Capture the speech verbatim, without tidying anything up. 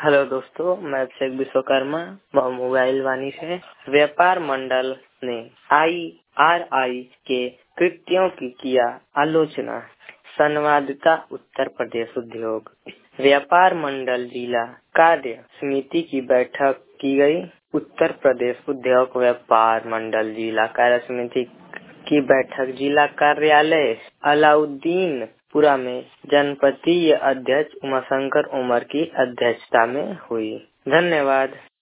Hello दोस्तों, मैं अभिषेक Vishwakarma mobile वाणी से। व्यापार मंडल ने आई आर आई के कृत्यों की किया आलोचना। संवाददाता उत्तर प्रदेश उद्योग। व्यापार मंडल जिला कार्य समिति की बैठक की गई। उत्तर प्रदेश उद्योग व्यापार मंडल जिला कार्य समिति की बैठक जिला कार्यालय अलाउद्दीन पुरा में जनपदीय अध्यक्ष उमाशंकर उमर की अध्यक्षता में हुई। धन्यवाद।